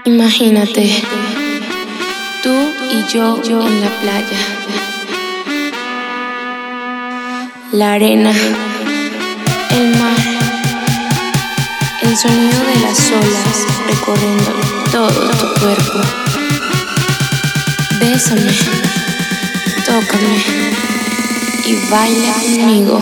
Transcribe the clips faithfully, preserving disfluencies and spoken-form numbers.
Imagínate, tú y yo en la playa, la arena, el mar, el sonido de las olas recorriendo todo tu cuerpo. Bésame, tócame y baila conmigo.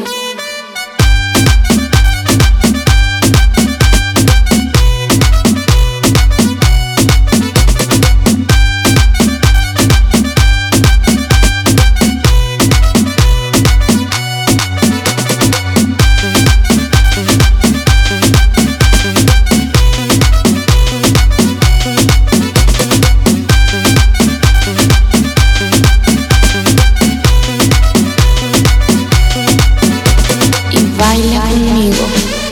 Baila conmigo.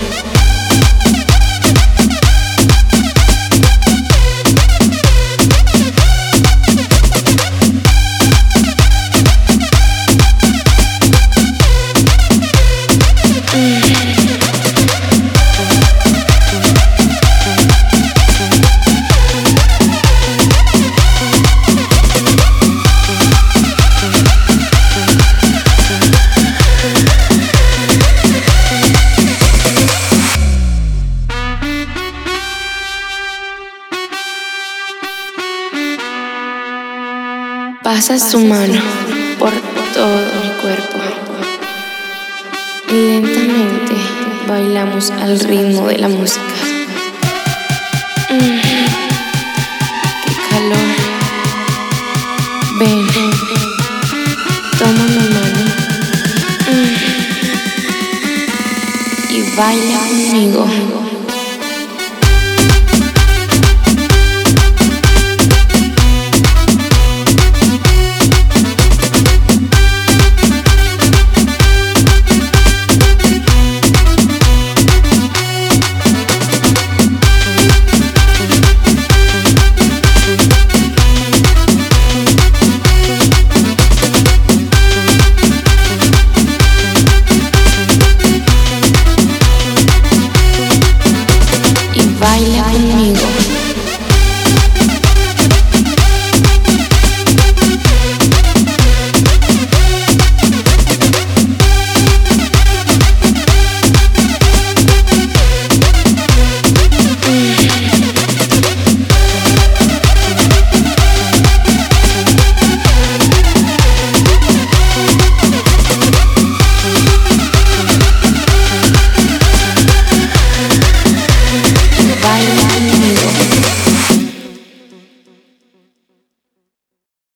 Pasas tu mano por todo mi cuerpo y lentamente bailamos al ritmo de la música. Mm, ¡Qué calor! Ven, toma mi mano mm, y baila conmigo. Baila conmigo. Baila